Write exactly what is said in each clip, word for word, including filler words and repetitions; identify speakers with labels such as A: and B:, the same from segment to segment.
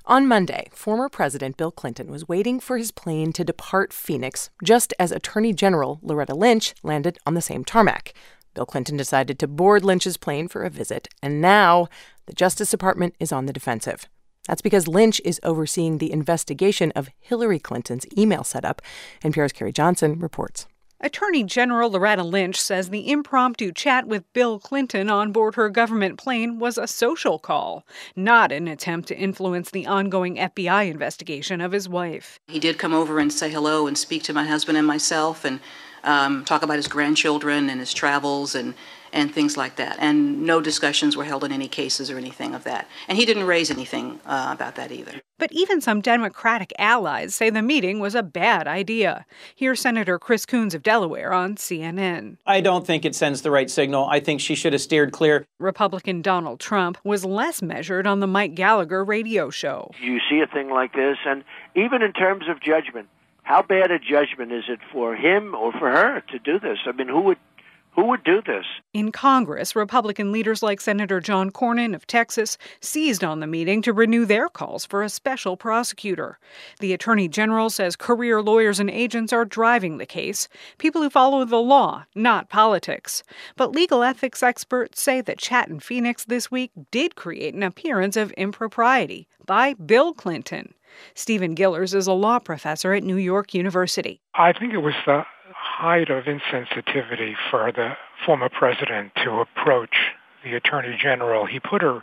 A: On Monday, former President Bill Clinton was waiting for his plane to depart Phoenix just as Attorney General Loretta Lynch landed on the same tarmac. Bill Clinton decided to board Lynch's plane for a visit, and now the Justice Department is on the defensive. That's because Lynch is overseeing the investigation of Hillary Clinton's email setup. N P R's Carrie Johnson reports.
B: Attorney General Loretta Lynch says the impromptu chat with Bill Clinton on board her government plane was a social call, not an attempt to influence the ongoing F B I investigation of his wife.
C: He did come over and say hello and speak to my husband and myself and um, talk about his grandchildren and his travels and, and things like that. And no discussions were held in any cases or anything of that. And he didn't raise anything uh, about that either.
B: But even some Democratic allies say the meeting was a bad idea. Here's Senator Chris Coons of Delaware on C N N.
D: I don't think it sends the right signal. I think she should have steered clear.
B: Republican Donald Trump was less measured on the Mike Gallagher radio show.
E: You see a thing like this, and even in terms of judgment, how bad a judgment is it for him or for her to do this? I mean, who would Who would do this?
B: In Congress, Republican leaders like Senator John Cornyn of Texas seized on the meeting to renew their calls for a special prosecutor. The Attorney General says career lawyers and agents are driving the case, people who follow the law, not politics. But legal ethics experts say the chat in Phoenix this week did create an appearance of impropriety by Bill Clinton. Stephen Gillers is a law professor at New York University.
F: I think it was the height of insensitivity for the former president to approach the Attorney General. He put her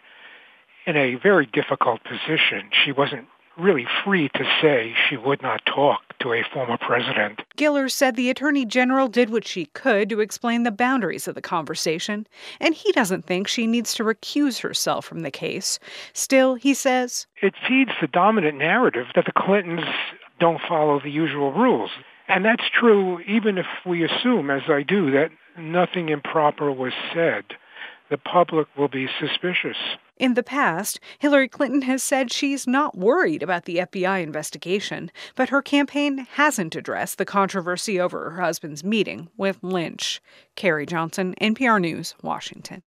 F: in a very difficult position. She wasn't really free to say she would not talk to a former president.
B: Gillers said the Attorney General did what she could to explain the boundaries of the conversation, and he doesn't think she needs to recuse herself from the case. Still, he says,
F: it feeds the dominant narrative that the Clintons don't follow the usual rules. And that's true even if we assume, as I do, that nothing improper was said. The public will be suspicious.
B: In the past, Hillary Clinton has said she's not worried about the F B I investigation, but her campaign hasn't addressed the controversy over her husband's meeting with Lynch. Carrie Johnson, N P R News, Washington.